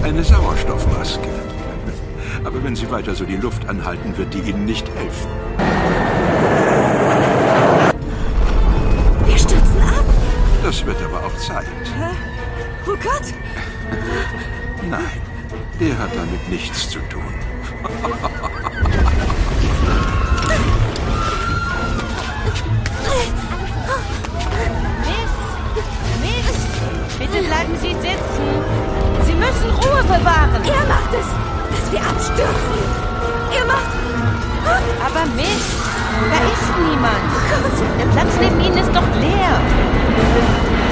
eine Sauerstoffmaske. Aber wenn Sie weiter so die Luft anhalten, wird die Ihnen nicht helfen. Wir stürzen ab. Das wird aber auch Zeit. Oh Gott! Nein, der hat damit nichts zu tun. Miss, bitte bleiben Sie sitzen. Sie müssen Ruhe bewahren. Er macht es, dass wir abstürzen. Er macht... Aber Miss, da ist niemand. Der Platz neben Ihnen ist doch leer.